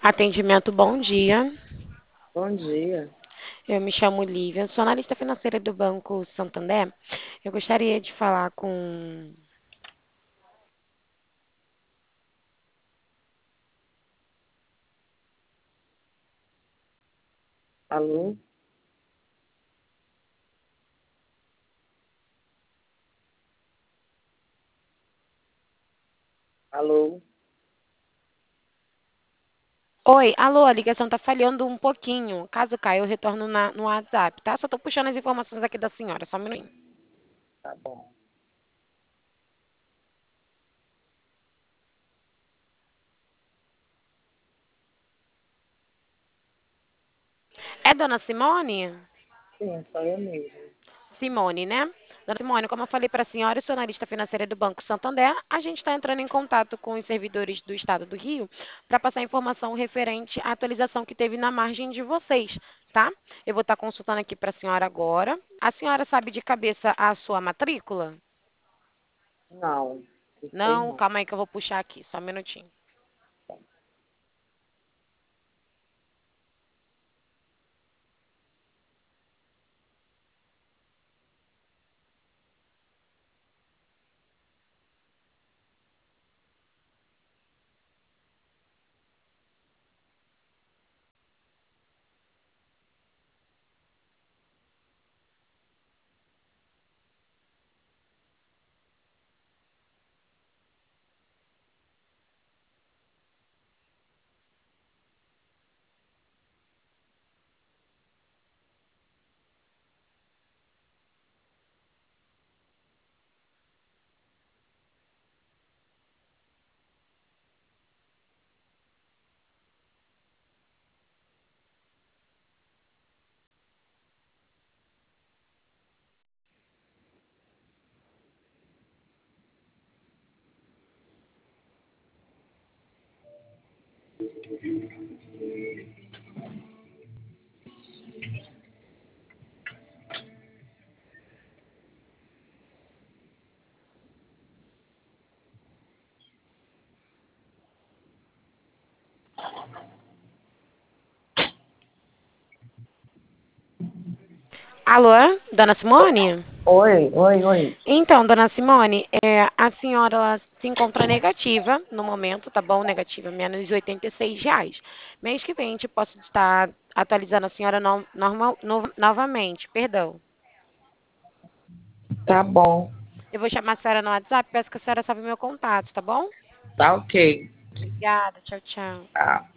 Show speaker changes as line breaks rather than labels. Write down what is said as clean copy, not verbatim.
Atendimento, bom dia.
Bom dia.
Eu me chamo Lívia, sou analista financeira do Banco Santander. Eu gostaria de falar com.
Alô? Alô?
Oi, alô, a ligação tá falhando um pouquinho. Caso caia, eu retorno no WhatsApp, tá? Só tô puxando as informações aqui da senhora, só um minutinho.
Tá bom.
É Dona Simone?
Sim, sou eu mesmo.
Simone, né? Dona Simone, como eu falei para a senhora, eu sou analista financeira do Banco Santander. A gente está entrando em contato com os servidores do Estado do Rio para passar informação referente à atualização que teve na margem de vocês, tá? Eu vou estar consultando aqui para a senhora agora. A senhora sabe de cabeça a sua matrícula?
Não, não sei
Não,
não.
calma aí que eu vou puxar aqui, só um minutinho. Alô, Dona Simone?
Oi, oi, oi.
Então, dona Simone, a senhora ela se encontra negativa no momento, tá bom? Negativa, menos R$ 86. Mês que vem a gente posso estar atualizando a senhora novamente, perdão.
Tá bom.
Eu vou chamar a senhora no WhatsApp, peço que a senhora salve meu contato, tá bom?
Tá ok.
Obrigada, tchau, tchau.
Tá.